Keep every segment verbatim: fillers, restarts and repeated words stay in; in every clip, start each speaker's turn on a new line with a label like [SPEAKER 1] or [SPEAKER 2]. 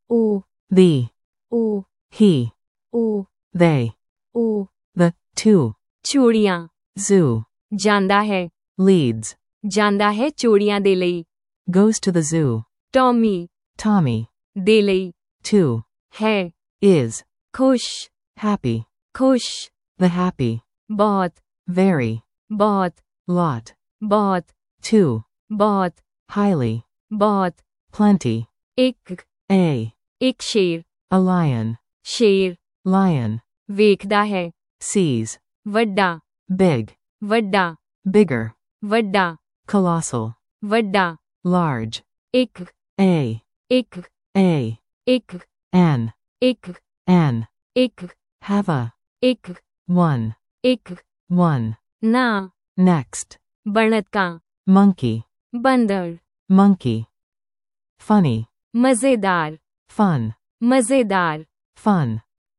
[SPEAKER 1] ਉਹ
[SPEAKER 2] the,
[SPEAKER 1] ਉਹ
[SPEAKER 2] he,
[SPEAKER 1] ਉਹ
[SPEAKER 2] they,
[SPEAKER 1] ਉਹ
[SPEAKER 2] the, to,
[SPEAKER 1] ਚੂੜੀਆਂ
[SPEAKER 2] zoo,
[SPEAKER 1] ਜਾਂਦਾ ਹੈ
[SPEAKER 2] leads,
[SPEAKER 1] ਜਾਂਦਾ ਹੈ ਚੂੜੀਆਂ ਦੇ ਲਈ
[SPEAKER 2] goes to the zoo,
[SPEAKER 1] Tommy
[SPEAKER 2] Tommy,
[SPEAKER 1] ਦੇ ਲਈ
[SPEAKER 2] to,
[SPEAKER 1] ਹੈ
[SPEAKER 2] is,
[SPEAKER 1] ਖੁਸ਼
[SPEAKER 2] happy,
[SPEAKER 1] ਖੁਸ਼
[SPEAKER 2] the happy,
[SPEAKER 1] ਬਹੁਤ
[SPEAKER 2] very,
[SPEAKER 1] ਬਹੁਤ
[SPEAKER 2] lot,
[SPEAKER 1] ਬਹੁਤ
[SPEAKER 2] to,
[SPEAKER 1] ਬਹੁਤ
[SPEAKER 2] highly,
[SPEAKER 1] ਬਹੁਤ
[SPEAKER 2] plenty,
[SPEAKER 1] ਇੱਕ
[SPEAKER 2] a,
[SPEAKER 1] ਇੱਕ ਸ਼ੇਰ
[SPEAKER 2] a lion,
[SPEAKER 1] ਸ਼ੇਰ
[SPEAKER 2] lion,
[SPEAKER 1] ਵੇਖਦਾ ਹੈ
[SPEAKER 2] sees,
[SPEAKER 1] ਵੱਡਾ
[SPEAKER 2] big,
[SPEAKER 1] ਵੱਡਾ
[SPEAKER 2] bigger,
[SPEAKER 1] ਵੱਡਾ
[SPEAKER 2] colossal,
[SPEAKER 1] ਵੱਡਾ
[SPEAKER 2] large,
[SPEAKER 1] ਇੱਕ
[SPEAKER 2] a,
[SPEAKER 1] ਇੱਕ
[SPEAKER 2] a,
[SPEAKER 1] ਇੱਕ
[SPEAKER 2] an,
[SPEAKER 1] ਇੱਕ
[SPEAKER 2] an,
[SPEAKER 1] ਇੱਕ
[SPEAKER 2] have a,
[SPEAKER 1] ਇੱਕ
[SPEAKER 2] one,
[SPEAKER 1] ਇੱਕ
[SPEAKER 2] one,
[SPEAKER 1] ਨਾ
[SPEAKER 2] next,
[SPEAKER 1] ਬਣਤਕਾਂ
[SPEAKER 2] monkey,
[SPEAKER 1] ਬੰਦਰ
[SPEAKER 2] monkey, funny,
[SPEAKER 1] ਮਜ਼ੇਦਾਰ
[SPEAKER 2] fun,
[SPEAKER 1] ਮਜ਼ੇਦਾਰ
[SPEAKER 2] fun,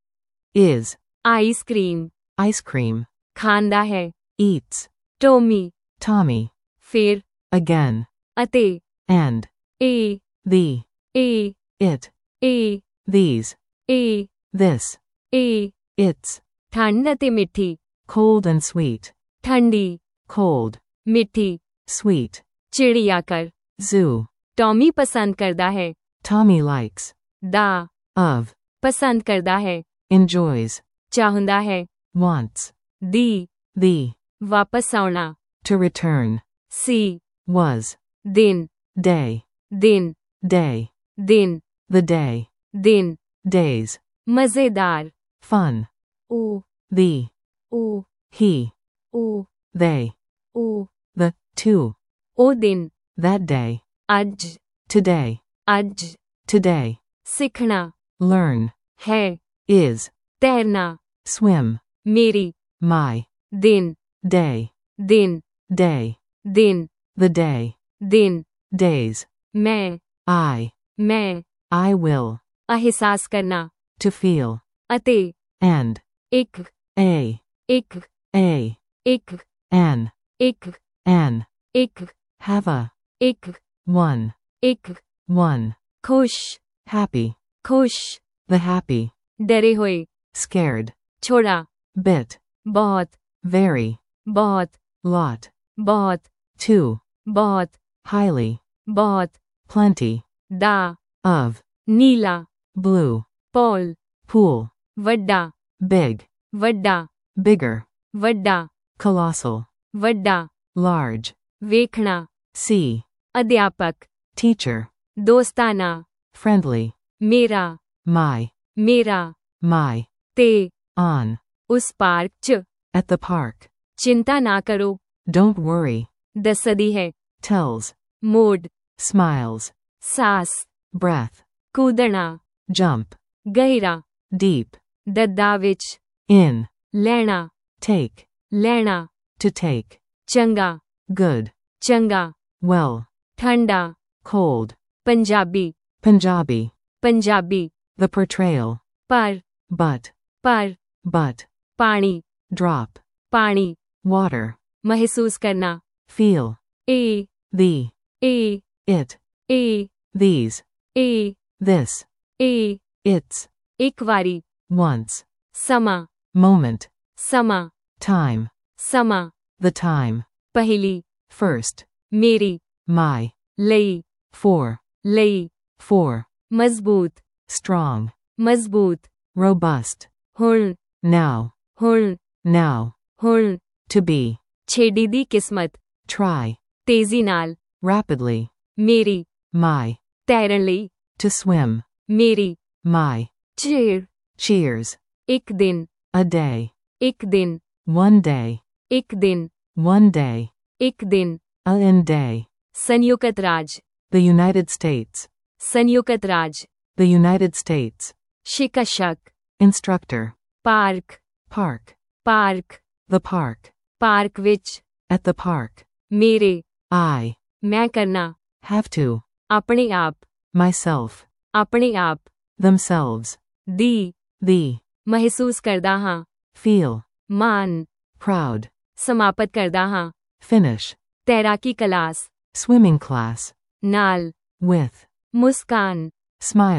[SPEAKER 2] is,
[SPEAKER 1] ice cream
[SPEAKER 2] ice cream,
[SPEAKER 1] ਖਾਂਦਾ ਹੈ
[SPEAKER 2] eats,
[SPEAKER 1] ਟੋਮੀ
[SPEAKER 2] Tommy,
[SPEAKER 1] ਫਿਰ
[SPEAKER 2] again,
[SPEAKER 1] ਅਤੇ
[SPEAKER 2] and,
[SPEAKER 1] ਇਹ
[SPEAKER 2] the,
[SPEAKER 1] ਇਹ
[SPEAKER 2] it,
[SPEAKER 1] ਇਹ
[SPEAKER 2] these,
[SPEAKER 1] ਇਹ
[SPEAKER 2] this,
[SPEAKER 1] ਇਹ
[SPEAKER 2] its,
[SPEAKER 1] ਠੰਡ ਅਤੇ ਮਿੱਠੀ
[SPEAKER 2] cold and sweet,
[SPEAKER 1] ਠੰਡੀ
[SPEAKER 2] cold,
[SPEAKER 1] ਮਿੱਠੀ
[SPEAKER 2] sweet,
[SPEAKER 1] ਚਿੜੀਆਘਰ
[SPEAKER 2] zoo,
[SPEAKER 1] ਟੌਮੀ ਪਸੰਦ ਕਰਦਾ ਹੈ
[SPEAKER 2] Tommy likes,
[SPEAKER 1] ਦਾ
[SPEAKER 2] of,
[SPEAKER 1] ਪਸੰਦ ਕਰਦਾ ਹੈ
[SPEAKER 2] enjoys,
[SPEAKER 1] ਚਾਹੁੰਦਾ ਹੈ
[SPEAKER 2] wants,
[SPEAKER 1] ਦੀ
[SPEAKER 2] the,
[SPEAKER 1] ਵਾਪਸ ਆਉਣਾ
[SPEAKER 2] to return,
[SPEAKER 1] ਸੀ
[SPEAKER 2] was,
[SPEAKER 1] ਦਿਨ
[SPEAKER 2] day,
[SPEAKER 1] ਦਿਨ
[SPEAKER 2] day,
[SPEAKER 1] ਦਿਨ
[SPEAKER 2] the day,
[SPEAKER 1] ਦਿਨ
[SPEAKER 2] days,
[SPEAKER 1] ਮਜ਼ੇਦਾਰ
[SPEAKER 2] fun,
[SPEAKER 1] ਉਹ
[SPEAKER 2] the,
[SPEAKER 1] ਉਹ
[SPEAKER 2] he,
[SPEAKER 1] ਉਹ
[SPEAKER 2] they,
[SPEAKER 1] ਉਹ
[SPEAKER 2] the, to,
[SPEAKER 1] ਉਹ ਦਿਨ
[SPEAKER 2] that day,
[SPEAKER 1] ਅੱਜ
[SPEAKER 2] today,
[SPEAKER 1] ਅੱਜ
[SPEAKER 2] today,
[SPEAKER 1] ਸਿੱਖਣਾ
[SPEAKER 2] learn,
[SPEAKER 1] ਹੈ
[SPEAKER 2] is,
[SPEAKER 1] ਤੈਰਨਾ
[SPEAKER 2] swim,
[SPEAKER 1] ਮੇਰੀ
[SPEAKER 2] my,
[SPEAKER 1] ਦਿਨ
[SPEAKER 2] day,
[SPEAKER 1] ਦਿਨ
[SPEAKER 2] day,
[SPEAKER 1] ਦਿਨ
[SPEAKER 2] the day,
[SPEAKER 1] ਦਿਨ
[SPEAKER 2] days,
[SPEAKER 1] ਮੈਂ
[SPEAKER 2] I,
[SPEAKER 1] ਮੈਂ
[SPEAKER 2] I will,
[SPEAKER 1] ਅਹਿਸਾਸ ਕਰਨਾ
[SPEAKER 2] to feel,
[SPEAKER 1] ਅਤੇ
[SPEAKER 2] and,
[SPEAKER 1] ਇੱਕ
[SPEAKER 2] a,
[SPEAKER 1] ਇੱਕ
[SPEAKER 2] a,
[SPEAKER 1] ਇੱਕ
[SPEAKER 2] an,
[SPEAKER 1] ਇੱਕ
[SPEAKER 2] an,
[SPEAKER 1] ਇੱਕ
[SPEAKER 2] have a,
[SPEAKER 1] ਇੱਕ
[SPEAKER 2] one,
[SPEAKER 1] ਇੱਕ
[SPEAKER 2] one,
[SPEAKER 1] ਖੁਸ਼
[SPEAKER 2] happy,
[SPEAKER 1] ਖੁਸ਼
[SPEAKER 2] the happy,
[SPEAKER 1] ਡਰੇ ਹੋਏ
[SPEAKER 2] scared,
[SPEAKER 1] ਛੋੜਾ
[SPEAKER 2] bit,
[SPEAKER 1] ਬਹੁਤ
[SPEAKER 2] very,
[SPEAKER 1] ਬਹੁਤ
[SPEAKER 2] lot,
[SPEAKER 1] ਬਹੁਤ
[SPEAKER 2] two,
[SPEAKER 1] ਬਹੁਤ
[SPEAKER 2] highly,
[SPEAKER 1] ਬਹੁਤ
[SPEAKER 2] plenty,
[SPEAKER 1] ਦਾ
[SPEAKER 2] of,
[SPEAKER 1] ਨੀਲਾ
[SPEAKER 2] blue,
[SPEAKER 1] ਪੌਲ
[SPEAKER 2] pool,
[SPEAKER 1] ਵੱਡਾ
[SPEAKER 2] big,
[SPEAKER 1] ਵੱਡਾ
[SPEAKER 2] bigger,
[SPEAKER 1] ਵੱਡਾ
[SPEAKER 2] colossal,
[SPEAKER 1] ਵੱਡਾ
[SPEAKER 2] large,
[SPEAKER 1] ਵੇਖਣਾ
[SPEAKER 2] see,
[SPEAKER 1] ਅਧਿਆਪਕ
[SPEAKER 2] teacher,
[SPEAKER 1] ਦੋਸਤਾਨਾ
[SPEAKER 2] friendly,
[SPEAKER 1] ਮੇਰਾ
[SPEAKER 2] my,
[SPEAKER 1] ਮੇਰਾ
[SPEAKER 2] my,
[SPEAKER 1] ਤੇ
[SPEAKER 2] on,
[SPEAKER 1] ਉਸ ਪਾਰਕ 'ਚ
[SPEAKER 2] at the park,
[SPEAKER 1] ਚਿੰਤਾ ਨਾ ਕਰੋ
[SPEAKER 2] don't worry,
[SPEAKER 1] ਦੱਸਦੀ ਹੈ
[SPEAKER 2] tells,
[SPEAKER 1] ਮੋਡ
[SPEAKER 2] smiles,
[SPEAKER 1] ਸਾਸ
[SPEAKER 2] breath,
[SPEAKER 1] ਕੂਦਣਾ
[SPEAKER 2] jump,
[SPEAKER 1] ਗਹਿਰਾ
[SPEAKER 2] deep,
[SPEAKER 1] ਦੱਦਾ ਵਿੱਚ
[SPEAKER 2] in,
[SPEAKER 1] ਲੈਣਾ
[SPEAKER 2] take,
[SPEAKER 1] ਲੈਣਾ
[SPEAKER 2] to take,
[SPEAKER 1] ਚੰਗਾ
[SPEAKER 2] good,
[SPEAKER 1] ਚੰਗਾ
[SPEAKER 2] well,
[SPEAKER 1] ਠੰਡਾ
[SPEAKER 2] cold,
[SPEAKER 1] Punjabi
[SPEAKER 2] Punjabi,
[SPEAKER 1] Punjabi
[SPEAKER 2] the portrayal,
[SPEAKER 1] ਪਰ
[SPEAKER 2] but,
[SPEAKER 1] ਪਰ
[SPEAKER 2] but,
[SPEAKER 1] ਪਾਣੀ
[SPEAKER 2] drop,
[SPEAKER 1] ਪਾਣੀ
[SPEAKER 2] water,
[SPEAKER 1] ਮਹਿਸੂਸ ਕਰਨਾ
[SPEAKER 2] feel,
[SPEAKER 1] ਇਹ
[SPEAKER 2] the,
[SPEAKER 1] ਇਹ
[SPEAKER 2] it,
[SPEAKER 1] ਇਹ
[SPEAKER 2] these,
[SPEAKER 1] ਇਹ
[SPEAKER 2] this,
[SPEAKER 1] ਇਹ
[SPEAKER 2] its,
[SPEAKER 1] ਇੱਕ ਵਾਰੀ
[SPEAKER 2] once,
[SPEAKER 1] ਸਮਾਂ
[SPEAKER 2] moment,
[SPEAKER 1] ਸਮਾਂ
[SPEAKER 2] time,
[SPEAKER 1] ਸਮਾਂ
[SPEAKER 2] the time,
[SPEAKER 1] ਪਹਿਲੀ
[SPEAKER 2] first,
[SPEAKER 1] ਮੇਰੀ
[SPEAKER 2] my,
[SPEAKER 1] ਲਈ
[SPEAKER 2] for,
[SPEAKER 1] ਲਈ
[SPEAKER 2] for,
[SPEAKER 1] ਮਜ਼ਬੂਤ
[SPEAKER 2] strong,
[SPEAKER 1] ਮਜ਼ਬੂਤ
[SPEAKER 2] robust,
[SPEAKER 1] ਹੁਣ
[SPEAKER 2] now,
[SPEAKER 1] ਹੁਣ
[SPEAKER 2] now,
[SPEAKER 1] ਹੁਣ
[SPEAKER 2] to be,
[SPEAKER 1] ਛੇੜੀ ਦੀ ਕਿਸਮਤ
[SPEAKER 2] try,
[SPEAKER 1] ਤੇਜ਼ੀ ਨਾਲ
[SPEAKER 2] rapidly,
[SPEAKER 1] ਮੇਰੀ
[SPEAKER 2] my,
[SPEAKER 1] ਤੈਰਨ ਲਈ
[SPEAKER 2] to swim,
[SPEAKER 1] ਮੇਰੀ
[SPEAKER 2] my,
[SPEAKER 1] ਚੇਰ
[SPEAKER 2] cheers,
[SPEAKER 1] ਇੱਕ ਦਿਨ
[SPEAKER 2] a day,
[SPEAKER 1] ਇੱਕ ਦਿਨ
[SPEAKER 2] one day,
[SPEAKER 1] ਇੱਕ ਦਿਨ
[SPEAKER 2] one day,
[SPEAKER 1] ਇੱਕ ਦਿਨ
[SPEAKER 2] a in day,
[SPEAKER 1] ਸੰਯੁਕਤ ਰਾਜ
[SPEAKER 2] the United States,
[SPEAKER 1] ਸੰਯੁਕਤ ਰਾਜ
[SPEAKER 2] the United States,
[SPEAKER 1] ਸ਼ਿਕਸ਼ਕ
[SPEAKER 2] instructor,
[SPEAKER 1] park
[SPEAKER 2] park,
[SPEAKER 1] park
[SPEAKER 2] the park,
[SPEAKER 1] park ਵਿੱਚ
[SPEAKER 2] at the park,
[SPEAKER 1] ਮੇਰੇ
[SPEAKER 2] I,
[SPEAKER 1] ਮੈਂ ਕਰਨਾ
[SPEAKER 2] have to,
[SPEAKER 1] ਆਪਣੇ ਆਪ
[SPEAKER 2] myself,
[SPEAKER 1] ਆਪਣੇ ਆਪ
[SPEAKER 2] themselves,
[SPEAKER 1] ਦੀ
[SPEAKER 2] the,
[SPEAKER 1] ਮਹਿਸੂਸ ਕਰਦਾ ਹਾਂ
[SPEAKER 2] feel,
[SPEAKER 1] ਮਾਨ
[SPEAKER 2] proud,
[SPEAKER 1] ਸਮਾਪਤ ਕਰਦਾ ਹਾਂ
[SPEAKER 2] finish,
[SPEAKER 1] ਤੈਰਾਕੀ ਕਲਾਸ
[SPEAKER 2] swimming class,
[SPEAKER 1] ਨਾਲ
[SPEAKER 2] with,
[SPEAKER 1] ਮੁਸਕਾਨ
[SPEAKER 2] smile,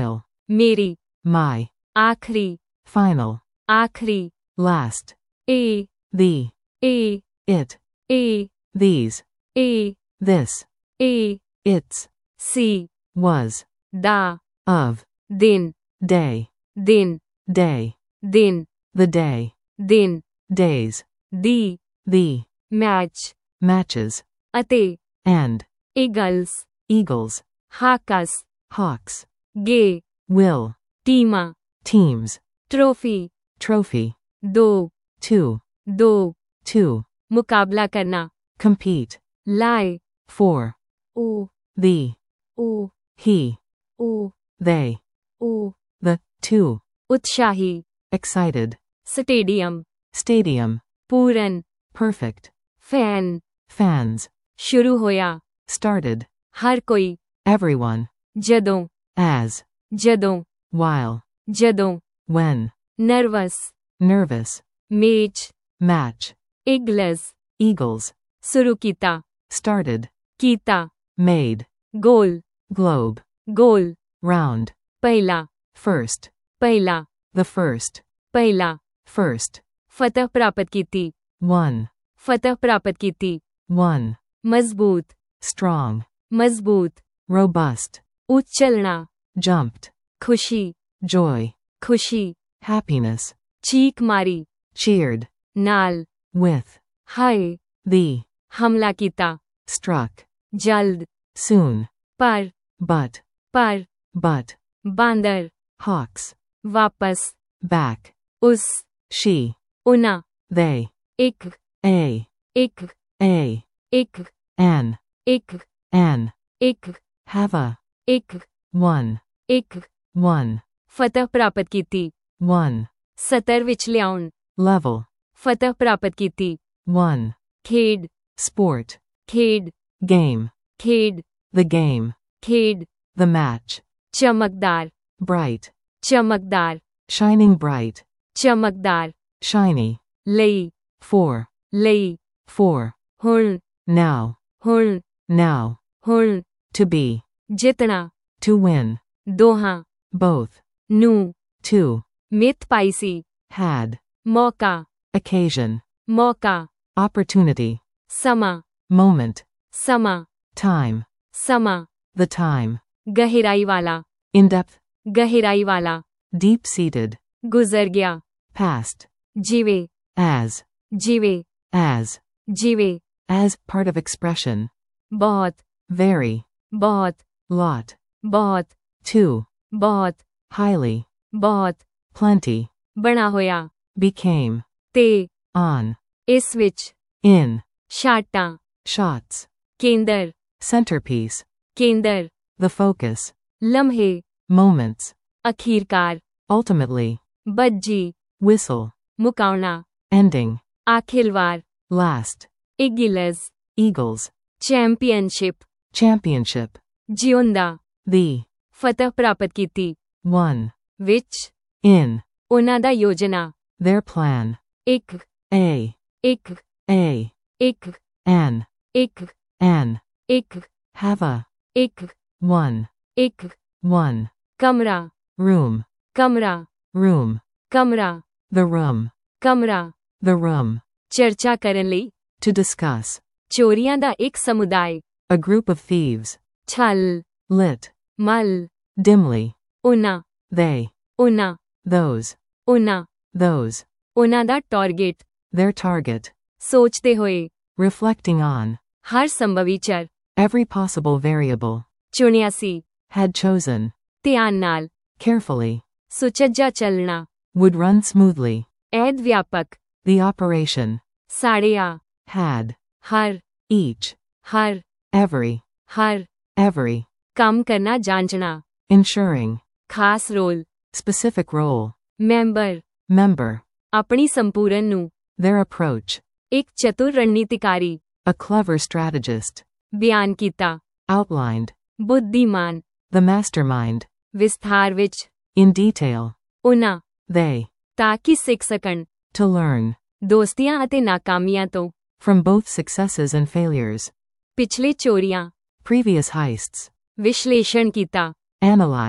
[SPEAKER 1] मेरी,
[SPEAKER 2] my,
[SPEAKER 1] आखरी,
[SPEAKER 2] final,
[SPEAKER 1] आखरी,
[SPEAKER 2] last,
[SPEAKER 1] ए,
[SPEAKER 2] the,
[SPEAKER 1] ए,
[SPEAKER 2] it,
[SPEAKER 1] ए,
[SPEAKER 2] these,
[SPEAKER 1] ए,
[SPEAKER 2] this,
[SPEAKER 1] ए,
[SPEAKER 2] its,
[SPEAKER 1] सी,
[SPEAKER 2] was,
[SPEAKER 1] दा,
[SPEAKER 2] of,
[SPEAKER 1] दिन,
[SPEAKER 2] day,
[SPEAKER 1] दिन,
[SPEAKER 2] day,
[SPEAKER 1] दिन,
[SPEAKER 2] the day,
[SPEAKER 1] दिन,
[SPEAKER 2] days,
[SPEAKER 1] दी,
[SPEAKER 2] the,
[SPEAKER 1] मैच,
[SPEAKER 2] matches,
[SPEAKER 1] ਅਤੇ,
[SPEAKER 2] and,
[SPEAKER 1] eagles,
[SPEAKER 2] eagles,
[SPEAKER 1] hawks,
[SPEAKER 2] hawks,
[SPEAKER 1] गे,
[SPEAKER 2] will,
[SPEAKER 1] टीमा,
[SPEAKER 2] teams,
[SPEAKER 1] ट्रॉफी,
[SPEAKER 2] trophy,
[SPEAKER 1] दो,
[SPEAKER 2] two,
[SPEAKER 1] दो,
[SPEAKER 2] two,
[SPEAKER 1] मुकाबला करना,
[SPEAKER 2] compete,
[SPEAKER 1] लाए,
[SPEAKER 2] for,
[SPEAKER 1] ओ,
[SPEAKER 2] the,
[SPEAKER 1] ओ,
[SPEAKER 2] he,
[SPEAKER 1] ओ,
[SPEAKER 2] they,
[SPEAKER 1] ओ,
[SPEAKER 2] the, two,
[SPEAKER 1] उत्साही,
[SPEAKER 2] excited,
[SPEAKER 1] स्टेडियम,
[SPEAKER 2] stadium,
[SPEAKER 1] पूरन,
[SPEAKER 2] perfect,
[SPEAKER 1] फैन,
[SPEAKER 2] fans,
[SPEAKER 1] शुरू होया,
[SPEAKER 2] started,
[SPEAKER 1] हर कोई,
[SPEAKER 2] everyone,
[SPEAKER 1] जदों,
[SPEAKER 2] as,
[SPEAKER 1] जदों,
[SPEAKER 2] while,
[SPEAKER 1] जदों,
[SPEAKER 2] when,
[SPEAKER 1] नर्वस,
[SPEAKER 2] nervous,
[SPEAKER 1] मेज,
[SPEAKER 2] match,
[SPEAKER 1] इगल्स,
[SPEAKER 2] eagles,
[SPEAKER 1] शुरू कीता,
[SPEAKER 2] started,
[SPEAKER 1] कीता,
[SPEAKER 2] made,
[SPEAKER 1] गोल,
[SPEAKER 2] globe,
[SPEAKER 1] गोल,
[SPEAKER 2] round,
[SPEAKER 1] पहला,
[SPEAKER 2] first,
[SPEAKER 1] पहला,
[SPEAKER 2] the first,
[SPEAKER 1] पहला,
[SPEAKER 2] first,
[SPEAKER 1] फतह प्राप्त कीती,
[SPEAKER 2] one,
[SPEAKER 1] फतह प्राप्त कीती,
[SPEAKER 2] one,
[SPEAKER 1] मजबूत,
[SPEAKER 2] strong,
[SPEAKER 1] मजबूत,
[SPEAKER 2] robust,
[SPEAKER 1] उछलना,
[SPEAKER 2] jumped,
[SPEAKER 1] खुशी,
[SPEAKER 2] joy,
[SPEAKER 1] खुशी,
[SPEAKER 2] happiness,
[SPEAKER 1] चीख मारी,
[SPEAKER 2] cheered,
[SPEAKER 1] नाल,
[SPEAKER 2] with,
[SPEAKER 1] हाय,
[SPEAKER 2] the,
[SPEAKER 1] हमला कीता,
[SPEAKER 2] struck,
[SPEAKER 1] जल्द,
[SPEAKER 2] soon,
[SPEAKER 1] पर,
[SPEAKER 2] but,
[SPEAKER 1] पर,
[SPEAKER 2] but,
[SPEAKER 1] बांदर,
[SPEAKER 2] hawks,
[SPEAKER 1] वापस,
[SPEAKER 2] back,
[SPEAKER 1] उस,
[SPEAKER 2] she,
[SPEAKER 1] उना,
[SPEAKER 2] they,
[SPEAKER 1] एक,
[SPEAKER 2] a,
[SPEAKER 1] एक,
[SPEAKER 2] a,
[SPEAKER 1] एक,
[SPEAKER 2] an,
[SPEAKER 1] एक,
[SPEAKER 2] an,
[SPEAKER 1] एक,
[SPEAKER 2] have a,
[SPEAKER 1] एक,
[SPEAKER 2] one,
[SPEAKER 1] एक,
[SPEAKER 2] one,
[SPEAKER 1] ਫਤਹ ਪ੍ਰਾਪਤ ਕੀਤੀ,
[SPEAKER 2] one,
[SPEAKER 1] ਸਤਰ ਵਿੱਚ ਲਿਆਉਣ,
[SPEAKER 2] level,
[SPEAKER 1] ਫਤਹ ਪ੍ਰਾਪਤ ਕੀਤੀ,
[SPEAKER 2] one,
[SPEAKER 1] ਖੇਡ,
[SPEAKER 2] sport,
[SPEAKER 1] ਖੇਡ,
[SPEAKER 2] game,
[SPEAKER 1] ਖੇਡ,
[SPEAKER 2] the game,
[SPEAKER 1] ਖੇਡ,
[SPEAKER 2] the match,
[SPEAKER 1] ਚਮਕਦਾਰ,
[SPEAKER 2] bright,
[SPEAKER 1] ਚਮਕਦਾਰ,
[SPEAKER 2] shining bright,
[SPEAKER 1] ਚਮਕਦਾਰ,
[SPEAKER 2] shiny,
[SPEAKER 1] ਲਈ,
[SPEAKER 2] for,
[SPEAKER 1] ਲਈ,
[SPEAKER 2] for,
[SPEAKER 1] ਹੁਣ,
[SPEAKER 2] now,
[SPEAKER 1] ਹੁਣ,
[SPEAKER 2] now,
[SPEAKER 1] ਹੁਣ,
[SPEAKER 2] to be,
[SPEAKER 1] ਜਿੱਤਣਾ,
[SPEAKER 2] to win,
[SPEAKER 1] ਦੋਹਾਂ,
[SPEAKER 2] both,
[SPEAKER 1] ਨੂੰ,
[SPEAKER 2] to,
[SPEAKER 1] myth Bhai C,
[SPEAKER 2] had,
[SPEAKER 1] ਮੌਕਾ,
[SPEAKER 2] occasion,
[SPEAKER 1] ਮੌਕਾ,
[SPEAKER 2] opportunity,
[SPEAKER 1] ਸਮਾਂ,
[SPEAKER 2] moment,
[SPEAKER 1] ਸਮਾਂ,
[SPEAKER 2] time,
[SPEAKER 1] ਸਮਾਂ,
[SPEAKER 2] the time,
[SPEAKER 1] ਗਹਿਰਾਈ ਵਾਲਾ,
[SPEAKER 2] in depth,
[SPEAKER 1] ਗਹਿਰਾਈ ਵਾਲਾ,
[SPEAKER 2] deep seated,
[SPEAKER 1] ਗੁਜ਼ਰ ਗਿਆ,
[SPEAKER 2] past,
[SPEAKER 1] ਜਿਵੇਂ,
[SPEAKER 2] as,
[SPEAKER 1] ਜਿਵੇਂ,
[SPEAKER 2] as,
[SPEAKER 1] ਜਿਵੇਂ,
[SPEAKER 2] as part of expression,
[SPEAKER 1] ਬਹੁਤ,
[SPEAKER 2] very,
[SPEAKER 1] ਬਹੁਤ,
[SPEAKER 2] lot,
[SPEAKER 1] ਬਹੁਤ,
[SPEAKER 2] to,
[SPEAKER 1] ਬਹੁਤ,
[SPEAKER 2] highly,
[SPEAKER 1] ਬਹੁਤ,
[SPEAKER 2] plenty,
[SPEAKER 1] ਬਣਾ ਹੋਇਆ,
[SPEAKER 2] became,
[SPEAKER 1] ਤੇ,
[SPEAKER 2] on,
[SPEAKER 1] ਇਸ ਵਿੱਚ,
[SPEAKER 2] in,
[SPEAKER 1] ਸ਼ਾਟਾਂ,
[SPEAKER 2] shots,
[SPEAKER 1] ਕੇਂਦਰ,
[SPEAKER 2] centerpiece,
[SPEAKER 1] ਕੇਂਦਰ,
[SPEAKER 2] the focus,
[SPEAKER 1] ਲਮਹੇ,
[SPEAKER 2] moments,
[SPEAKER 1] ਅਖੀਰਕਾਰ,
[SPEAKER 2] ultimately,
[SPEAKER 1] ਬੱਜੀ,
[SPEAKER 2] whistle,
[SPEAKER 1] ਮੁਕਾਉਣਾ,
[SPEAKER 2] ending,
[SPEAKER 1] ਆਖਿਰਵਾਰ,
[SPEAKER 2] last,
[SPEAKER 1] eagles,
[SPEAKER 2] eagles,
[SPEAKER 1] championship,
[SPEAKER 2] championship,
[SPEAKER 1] ਜਿਉਂਦਾ,
[SPEAKER 2] the,
[SPEAKER 1] ਫਤਹ ਪ੍ਰਾਪਤ ਕੀਤੀ,
[SPEAKER 2] one,
[SPEAKER 1] ਵਿੱਚ,
[SPEAKER 2] in,
[SPEAKER 1] ਉਹਨਾਂ ਦਾ ਯੋਜਨਾ,
[SPEAKER 2] their plan,
[SPEAKER 1] ਇੱਕ,
[SPEAKER 2] a,
[SPEAKER 1] ਇੱਕ,
[SPEAKER 2] a,
[SPEAKER 1] ਇੱਕ,
[SPEAKER 2] an,
[SPEAKER 1] ਇੱਕ,
[SPEAKER 2] an,
[SPEAKER 1] ਇੱਕ,
[SPEAKER 2] have a,
[SPEAKER 1] ਇੱਕ,
[SPEAKER 2] one,
[SPEAKER 1] ਇੱਕ,
[SPEAKER 2] one,
[SPEAKER 1] ਕਮਰਾ,
[SPEAKER 2] room,
[SPEAKER 1] ਕਮਰਾ,
[SPEAKER 2] room,
[SPEAKER 1] ਕਮਰਾ,
[SPEAKER 2] the room,
[SPEAKER 1] ਕਮਰਾ,
[SPEAKER 2] the room,
[SPEAKER 1] ਚਰਚਾ ਕਰਨ ਲਈ,
[SPEAKER 2] to discuss,
[SPEAKER 1] ਚੋਰੀਆਂ ਦਾ ਇੱਕ ਸਮੁਦਾਇ,
[SPEAKER 2] a group of thieves,
[SPEAKER 1] ਛਲ,
[SPEAKER 2] lit,
[SPEAKER 1] ਮਲ,
[SPEAKER 2] dimly,
[SPEAKER 1] ਉਹਨਾਂ,
[SPEAKER 2] they,
[SPEAKER 1] ਉਹਨਾਂ,
[SPEAKER 2] those,
[SPEAKER 1] ਉਹਨਾਂ,
[SPEAKER 2] those,
[SPEAKER 1] ਉਹਨਾਂ ਦਾ ਟਾਰਗੇਟ,
[SPEAKER 2] their target,
[SPEAKER 1] ਸੋਚਦੇ ਹੋਏ,
[SPEAKER 2] reflecting on,
[SPEAKER 1] Har ਸੰਭਵੀ ਚਰ,
[SPEAKER 2] every possible variable,
[SPEAKER 1] ਚੁਣਿਆ ਸੀ,
[SPEAKER 2] had chosen,
[SPEAKER 1] ਧਿਆਨ ਨਾਲ,
[SPEAKER 2] carefully,
[SPEAKER 1] ਸੁਚੱਜਾ ਚੱਲਣਾ,
[SPEAKER 2] would run smoothly,
[SPEAKER 1] ਐਦ ਵਿਆਪਕ,
[SPEAKER 2] the operation,
[SPEAKER 1] ਸਾੜਿਆ,
[SPEAKER 2] had,
[SPEAKER 1] Har,
[SPEAKER 2] each,
[SPEAKER 1] Har,
[SPEAKER 2] every,
[SPEAKER 1] Har,
[SPEAKER 2] every,
[SPEAKER 1] ਕੰਮ ਕਰਨਾ ਜਾਂਚਣਾ,
[SPEAKER 2] ensuring,
[SPEAKER 1] ਖਾਸ role,
[SPEAKER 2] specific role,
[SPEAKER 1] member,
[SPEAKER 2] member,
[SPEAKER 1] ਆਪਣੀ ਸੰਪੂਰਨ ਨੂੰ,
[SPEAKER 2] their approach,
[SPEAKER 1] ਇੱਕ ਚਤੁਰ ਰਣਨੀਤਿਕਾਰੀ,
[SPEAKER 2] a clever strategist,
[SPEAKER 1] ਬਿਆਨ ਕੀਤਾ,
[SPEAKER 2] outlined,
[SPEAKER 1] ਬੁੱਧੀਮਾਨ,
[SPEAKER 2] the mastermind,
[SPEAKER 1] ਵਿਸਥਾਰ ਵਿੱਚ,
[SPEAKER 2] in detail,
[SPEAKER 1] ਉਹਨਾਂ,
[SPEAKER 2] they,
[SPEAKER 1] ਤਾਂ ਕਿ ਸਿੱਖ ਸਕਣ,
[SPEAKER 2] to learn,
[SPEAKER 1] ਦੋਸਤੀਆਂ ਅਤੇ ਨਾਕਾਮੀਆਂ ਤੋਂ,
[SPEAKER 2] from both successes and failures,
[SPEAKER 1] ਪਿਛਲੇ ਚੋਰੀਆਂ,
[SPEAKER 2] previous heists,
[SPEAKER 1] ਵਿਸ਼ਲੇਸ਼ਣ ਕੀਤਾ,
[SPEAKER 2] analyzed,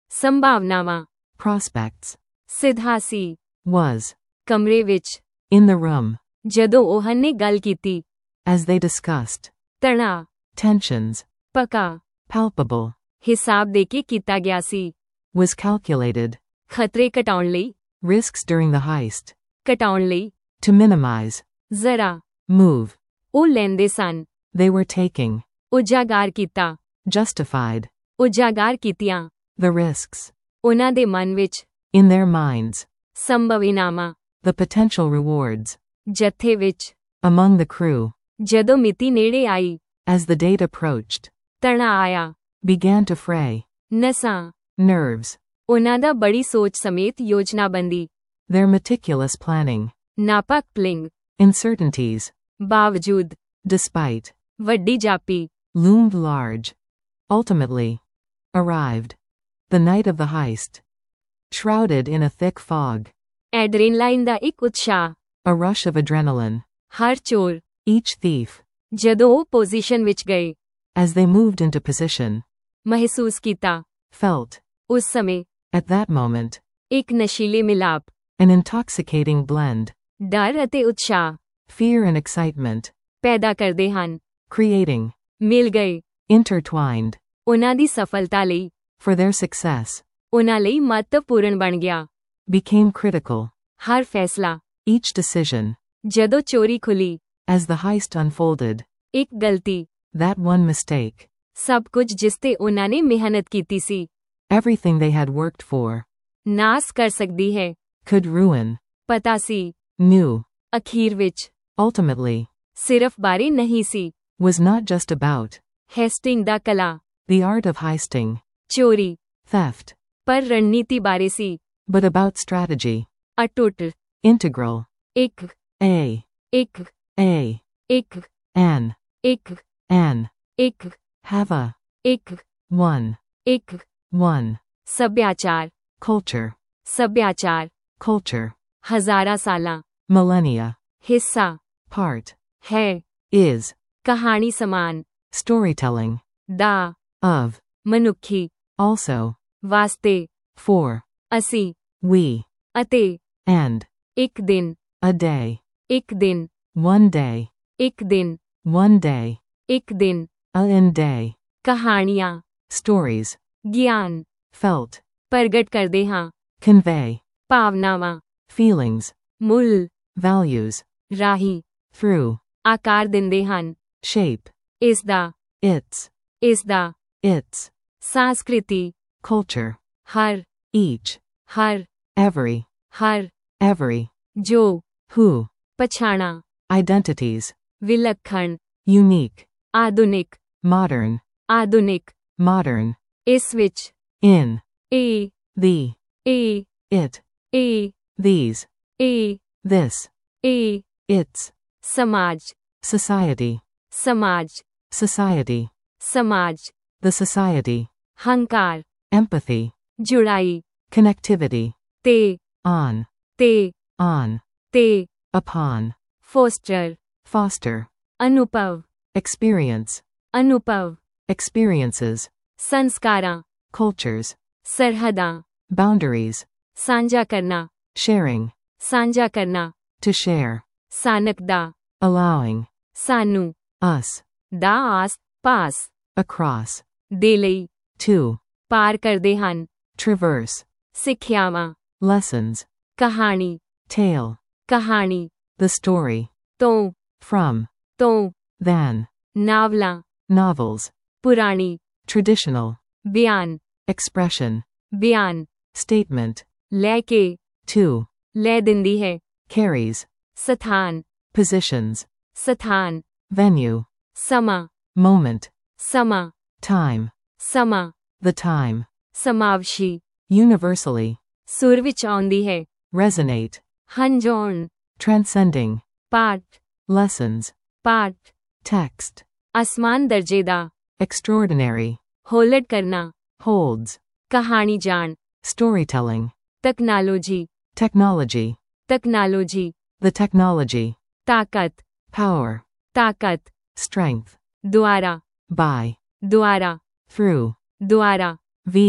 [SPEAKER 1] ਸੰਭਾਵਨਾਵਾਂ
[SPEAKER 2] prospects,
[SPEAKER 1] ਸਿੱਧਾ ਸੀ
[SPEAKER 2] was,
[SPEAKER 1] ਕਮਰੇ ਵਿੱਚ
[SPEAKER 2] in the room,
[SPEAKER 1] ਜਦੋਂ ਉਹ ਨੇ ਗੱਲ ਕੀਤੀ
[SPEAKER 2] as they discussed,
[SPEAKER 1] ਤਣਾਅ
[SPEAKER 2] tensions,
[SPEAKER 1] ਪੱਕਾ
[SPEAKER 2] palpable,
[SPEAKER 1] ਹਿਸਾਬ ਦੇ ਕੇ ਕੀਤਾ ਗਿਆ ਸੀ
[SPEAKER 2] was calculated,
[SPEAKER 1] ਖਤਰੇ ਘਟਾਉਣ ਲਈ
[SPEAKER 2] risks during the heist,
[SPEAKER 1] ਘਟਾਉਣ ਲਈ
[SPEAKER 2] to minimize,
[SPEAKER 1] ਜ਼ਰਾ
[SPEAKER 2] move,
[SPEAKER 1] ਉਹ ਲੈਂਦੇ ਸਨ
[SPEAKER 2] they were taking,
[SPEAKER 1] ਉਜਾਗਰ ਕੀਤਾ
[SPEAKER 2] justified,
[SPEAKER 1] ਉਜਾਗਰ ਕੀਤੀਆਂ
[SPEAKER 2] the risks,
[SPEAKER 1] ਉਹਨਾਂ ਦੇ ਮਨ ਵਿੱਚ
[SPEAKER 2] in their minds,
[SPEAKER 1] ਸੰਭਵ ਇਨਾਮਾਂ
[SPEAKER 2] the potential rewards,
[SPEAKER 1] ਜੱਥੇ ਵਿੱਚ
[SPEAKER 2] among the crew,
[SPEAKER 1] ਜਦੋਂ ਮਿਤੀ ਨੇੜੇ ਆਈ
[SPEAKER 2] as the date approached,
[SPEAKER 1] ਤਣਾਅ ਆਇਆ
[SPEAKER 2] began to fray,
[SPEAKER 1] ਨਸਾਂ
[SPEAKER 2] nerves,
[SPEAKER 1] ਉਹਨਾਂ ਦਾ ਬੜੀ ਸੋਚ ਸਮੇਤ ਯੋਜਨਾਬੰਦੀ
[SPEAKER 2] their meticulous planning,
[SPEAKER 1] ਨਾਪਕ ਪਲਿੰਗ
[SPEAKER 2] uncertainties,
[SPEAKER 1] ਬਾਵਜੂਦ
[SPEAKER 2] despite,
[SPEAKER 1] ਵੱਡੀ ਜਾਪੀ
[SPEAKER 2] loomed large, ultimately, arrived, the night of the heist, shrouded in a thick fog,
[SPEAKER 1] ਐਡਰੇਨਲਾਈਨ ਦਾ ਇੱਕ ਉਤਸ਼ਾਹ
[SPEAKER 2] a rush of adrenaline,
[SPEAKER 1] ਹਰ ਚੋਰ
[SPEAKER 2] each thief,
[SPEAKER 1] ਜਦੋਂ ਉਹ ਪੋਜੀਸ਼ਨ ਵਿੱਚ ਗਏ
[SPEAKER 2] as they moved into position,
[SPEAKER 1] ਮਹਿਸੂਸ ਕੀਤਾ
[SPEAKER 2] felt,
[SPEAKER 1] ਉਸ ਸਮੇਂ
[SPEAKER 2] at that moment,
[SPEAKER 1] ਇੱਕ ਨਸ਼ੀਲੇ ਮਿਲਾਪ
[SPEAKER 2] an intoxicating blend,
[SPEAKER 1] ਡਰ ਅਤੇ ਉਤਸ਼ਾਹ
[SPEAKER 2] fear and excitement,
[SPEAKER 1] ਪੈਦਾ ਕਰਦੇ ਹਨ
[SPEAKER 2] creating,
[SPEAKER 1] ਮਿਲ ਗਏ
[SPEAKER 2] intertwined,
[SPEAKER 1] ਉਹਨਾਂ ਦੀ ਸਫਲਤਾ ਲਈ
[SPEAKER 2] for their success,
[SPEAKER 1] ਉਹਨਾਂ ਲਈ ਮਹੱਤਵਪੂਰਨ ਬਣ ਗਿਆ
[SPEAKER 2] became critical,
[SPEAKER 1] ਹਰ ਫੈਸਲਾ
[SPEAKER 2] each decision,
[SPEAKER 1] ਜਦੋਂ ਚੋਰੀ ਖੁੱਲੀ
[SPEAKER 2] as the heist unfolded,
[SPEAKER 1] ਇੱਕ ਗਲਤੀ
[SPEAKER 2] that one mistake,
[SPEAKER 1] ਸਭ ਕੁਝ ਜਿਸ ਤੇ ਉਹਨਾਂ ਨੇ ਮਿਹਨਤ ਕੀਤੀ ਸੀ
[SPEAKER 2] everything they had worked for,
[SPEAKER 1] ਨਾਸ ਕਰ ਸਕਦੀ ਹੈ
[SPEAKER 2] could ruin,
[SPEAKER 1] ਪਤਾ ਸੀ
[SPEAKER 2] knew,
[SPEAKER 1] ਅਖੀਰ ਵਿੱਚ
[SPEAKER 2] ultimately,
[SPEAKER 1] ਸਿਰਫ ਬਾਰੇ ਨਹੀਂ ਸੀ
[SPEAKER 2] was not just about,
[SPEAKER 1] Hasting ਦਾ ਕਲਾ
[SPEAKER 2] the art of heisting,
[SPEAKER 1] ਚੋਰੀ
[SPEAKER 2] theft,
[SPEAKER 1] ਪਰ ਰਣਨੀਤੀ ਬਾਰੇ ਸੀ
[SPEAKER 2] but about strategy,
[SPEAKER 1] ਅਟੁੱਟ
[SPEAKER 2] integral,
[SPEAKER 1] ਇੱਕ
[SPEAKER 2] a,
[SPEAKER 1] ਇੱਕ
[SPEAKER 2] a,
[SPEAKER 1] ਇੱਕ
[SPEAKER 2] an,
[SPEAKER 1] ਇੱਕ
[SPEAKER 2] an,
[SPEAKER 1] ਇੱਕ
[SPEAKER 2] have a,
[SPEAKER 1] ਇੱਕ
[SPEAKER 2] one,
[SPEAKER 1] ਇੱਕ
[SPEAKER 2] one,
[SPEAKER 1] ਸੱਭਿਆਚਾਰ
[SPEAKER 2] culture,
[SPEAKER 1] ਸੱਭਿਆਚਾਰ
[SPEAKER 2] culture,
[SPEAKER 1] ਹਜ਼ਾਰਾਂ ਸਾਲਾਂ
[SPEAKER 2] millennia,
[SPEAKER 1] ਹਿੱਸਾ
[SPEAKER 2] part,
[SPEAKER 1] ਹੈ
[SPEAKER 2] is,
[SPEAKER 1] ਕਹਾਣੀ ਸਮਾਨ
[SPEAKER 2] storytelling,
[SPEAKER 1] ਦਾ
[SPEAKER 2] of,
[SPEAKER 1] ਮਨੁੱਖੀ
[SPEAKER 2] also,
[SPEAKER 1] ਵਾਸਤੇ
[SPEAKER 2] for,
[SPEAKER 1] ਅਸੀਂ
[SPEAKER 2] we,
[SPEAKER 1] ਅਤੇ
[SPEAKER 2] and,
[SPEAKER 1] ਇੱਕ ਦਿਨ
[SPEAKER 2] a day,
[SPEAKER 1] ਇੱਕ ਦਿਨ
[SPEAKER 2] one day,
[SPEAKER 1] ਇੱਕ ਦਿਨ
[SPEAKER 2] one day,
[SPEAKER 1] ਇੱਕ ਦਿਨ
[SPEAKER 2] a in day,
[SPEAKER 1] ਕਹਾਣੀਆਂ
[SPEAKER 2] stories,
[SPEAKER 1] ਗਿਆਨ
[SPEAKER 2] felt,
[SPEAKER 1] ਪ੍ਰਗਟ ਕਰਦੇ ਹਾਂ
[SPEAKER 2] convey,
[SPEAKER 1] ਭਾਵਨਾਵਾਂ
[SPEAKER 2] feelings,
[SPEAKER 1] ਮੁੱਲ
[SPEAKER 2] values,
[SPEAKER 1] ਰਾਹੀਂ
[SPEAKER 2] through,
[SPEAKER 1] ਆਕਾਰ ਦਿੰਦੇ ਹਨ
[SPEAKER 2] shape,
[SPEAKER 1] ਇਸ ਦਾ
[SPEAKER 2] its,
[SPEAKER 1] ਇਸ ਦਾ
[SPEAKER 2] its,
[SPEAKER 1] ਸੰਸਕ੍ਰਿਤੀ
[SPEAKER 2] culture,
[SPEAKER 1] ਹਰ
[SPEAKER 2] each,
[SPEAKER 1] ਹਰ
[SPEAKER 2] every,
[SPEAKER 1] ਹਰ
[SPEAKER 2] every,
[SPEAKER 1] ਜੋ
[SPEAKER 2] who,
[SPEAKER 1] ਪਛਾਣਾ
[SPEAKER 2] identities,
[SPEAKER 1] ਵਿਲੱਖਣ
[SPEAKER 2] unique,
[SPEAKER 1] ਆਧੁਨਿਕ
[SPEAKER 2] modern,
[SPEAKER 1] ਆਧੁਨਿਕ
[SPEAKER 2] modern,
[SPEAKER 1] ਇਸ ਵਿੱਚ
[SPEAKER 2] in,
[SPEAKER 1] ਇਹ
[SPEAKER 2] the,
[SPEAKER 1] ਇਹ
[SPEAKER 2] it,
[SPEAKER 1] ਇਹ
[SPEAKER 2] these,
[SPEAKER 1] ਇਹ
[SPEAKER 2] this,
[SPEAKER 1] ਇਹ
[SPEAKER 2] its,
[SPEAKER 1] ਸਮਾਜ
[SPEAKER 2] society,
[SPEAKER 1] ਸਮਾਜ
[SPEAKER 2] society,
[SPEAKER 1] ਸਮਾਜ
[SPEAKER 2] the society,
[SPEAKER 1] ਹੰਕਾਰ
[SPEAKER 2] empathy,
[SPEAKER 1] ਜੁੜਾਈ
[SPEAKER 2] connectivity,
[SPEAKER 1] ਤੇ
[SPEAKER 2] on,
[SPEAKER 1] ਤੇ
[SPEAKER 2] on,
[SPEAKER 1] ਤੇ
[SPEAKER 2] upon,
[SPEAKER 1] ਫੋਸਟਰ
[SPEAKER 2] foster,
[SPEAKER 1] ਅਨੁਭਵ
[SPEAKER 2] experience,
[SPEAKER 1] ਅਨੁਭਵ
[SPEAKER 2] experiences,
[SPEAKER 1] ਸੰਸਕਾਰਾਂ
[SPEAKER 2] cultures,
[SPEAKER 1] ਸਰਹੱਦਾਂ
[SPEAKER 2] boundaries,
[SPEAKER 1] ਸਾਂਝਾ ਕਰਨਾ
[SPEAKER 2] sharing,
[SPEAKER 1] ਸਾਂਝਾ ਕਰਨਾ
[SPEAKER 2] to share,
[SPEAKER 1] ਸਾਨਕ ਦਾ
[SPEAKER 2] allowing,
[SPEAKER 1] ਸਾਨੂੰ
[SPEAKER 2] us,
[SPEAKER 1] ਦਾ ਆਸ ਪਾਸ
[SPEAKER 2] across,
[SPEAKER 1] ਦੇ ਲਈ
[SPEAKER 2] to,
[SPEAKER 1] ਪਾਰ ਕਰਦੇ ਹਨ
[SPEAKER 2] traverse,
[SPEAKER 1] ਸਿੱਖਿਆਵਾਂ
[SPEAKER 2] lessons,
[SPEAKER 1] ਕਹਾਣੀ
[SPEAKER 2] tale,
[SPEAKER 1] ਕਹਾਣੀ
[SPEAKER 2] the story,
[SPEAKER 1] ਤੋਂ
[SPEAKER 2] from,
[SPEAKER 1] ਤੋਂ
[SPEAKER 2] than,
[SPEAKER 1] ਨਾਵਲਾਂ
[SPEAKER 2] novels,
[SPEAKER 1] ਪੁਰਾਣੀ
[SPEAKER 2] traditional,
[SPEAKER 1] ਬਿਆਨ
[SPEAKER 2] expression,
[SPEAKER 1] ਬਿਆਨ
[SPEAKER 2] statement,
[SPEAKER 1] ਲੈ ਕੇ
[SPEAKER 2] to,
[SPEAKER 1] ਲੈ ਦਿੰਦੀ ਹੈ
[SPEAKER 2] carries,
[SPEAKER 1] ਸਥਾਨ
[SPEAKER 2] positions,
[SPEAKER 1] ਸਥਾਨ
[SPEAKER 2] venue,
[SPEAKER 1] ਸਮਾਂ
[SPEAKER 2] moment,
[SPEAKER 1] ਸਮਾਂ
[SPEAKER 2] time,
[SPEAKER 1] ਸਮਾਂ
[SPEAKER 2] the time,
[SPEAKER 1] ਸਮਾਵਸ਼ੀ
[SPEAKER 2] universally,
[SPEAKER 1] ਸੁਰ ਵਿੱਚ ਆਉਂਦੀ ਹੈ
[SPEAKER 2] resonate,
[SPEAKER 1] ਹੰਝਾਉਣ
[SPEAKER 2] transcending,
[SPEAKER 1] ਪਾਠ
[SPEAKER 2] lessons,
[SPEAKER 1] ਪਾਠ
[SPEAKER 2] text,
[SPEAKER 1] ਅਸਮਾਨ ਦਰਜੇ ਦਾ
[SPEAKER 2] extraordinary,
[SPEAKER 1] ਹੋਲਡ ਕਰਨਾ
[SPEAKER 2] holds,
[SPEAKER 1] ਕਹਾਣੀ ਜਾਣ
[SPEAKER 2] storytelling,
[SPEAKER 1] technology
[SPEAKER 2] technology,
[SPEAKER 1] technology
[SPEAKER 2] the technology,
[SPEAKER 1] ਤਾਕਤ
[SPEAKER 2] power,
[SPEAKER 1] ਤਾਕਤ
[SPEAKER 2] strength,
[SPEAKER 1] ਦੁਆਰਾ
[SPEAKER 2] by,
[SPEAKER 1] ਦੁਆਰਾ
[SPEAKER 2] through,
[SPEAKER 1] ਦੁਆਰਾ
[SPEAKER 2] via,